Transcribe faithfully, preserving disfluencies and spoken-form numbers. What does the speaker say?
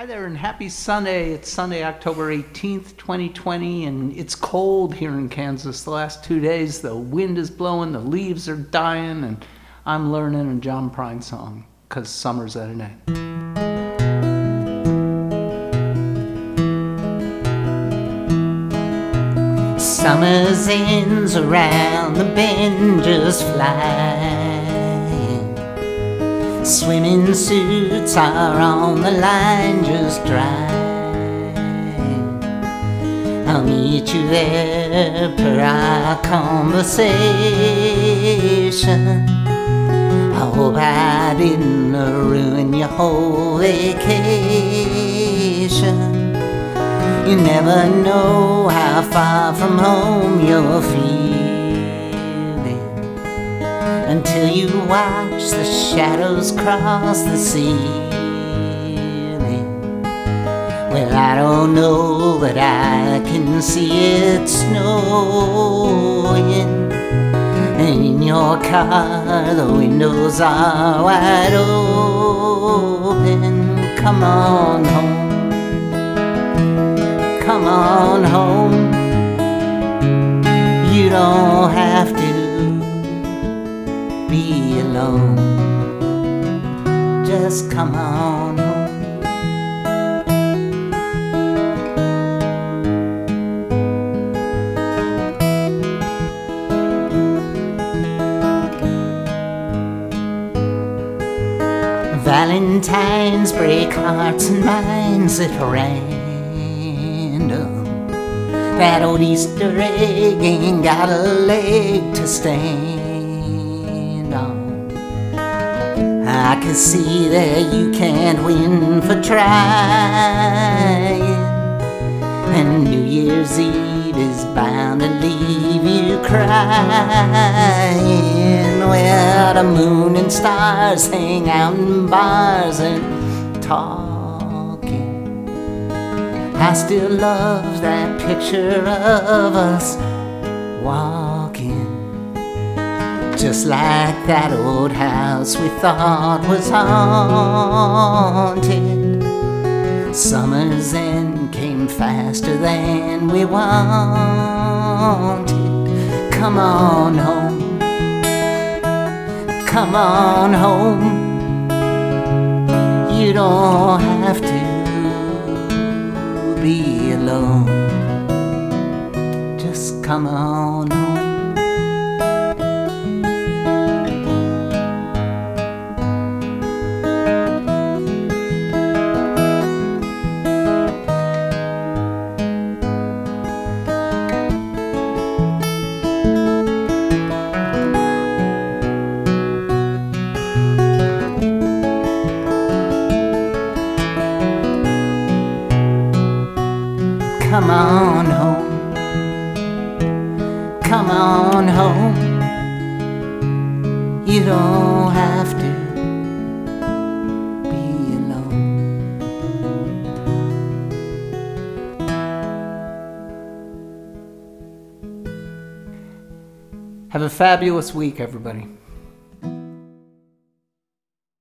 Hi there and happy Sunday. It's Sunday, October eighteenth, twenty twenty, and it's cold here in Kansas the last two days. The wind is blowing, the leaves are dying, and I'm learning a John Prine song because summer's at an end. Summer's ends around the bend just flying. Swimming suits are on the line just drying. I'll meet you there per our conversation. I hope I didn't ruin your whole vacation. You never know how far from home you're feeling until you watch the shadows cross the ceiling. Well, I don't know, but I can see it snowing. And in your car the windows are wide open. Come on home, come on home. You don't have to be alone. Just come on home. Valentines break hearts and minds at random. That old Easter egg ain't got a leg to stand on. I can see that you can't win for trying, and New Year's Eve is bound to leave you crying. Where the moon and stars hang out in bars and talking. I still love that picture of us walking, just like that old house we thought was haunted. Summer's end came faster than we wanted. Come on home, come on home. You don't have to be alone. Just come on home. Come on home, come on home. You don't have to be alone. Have a fabulous week, everybody.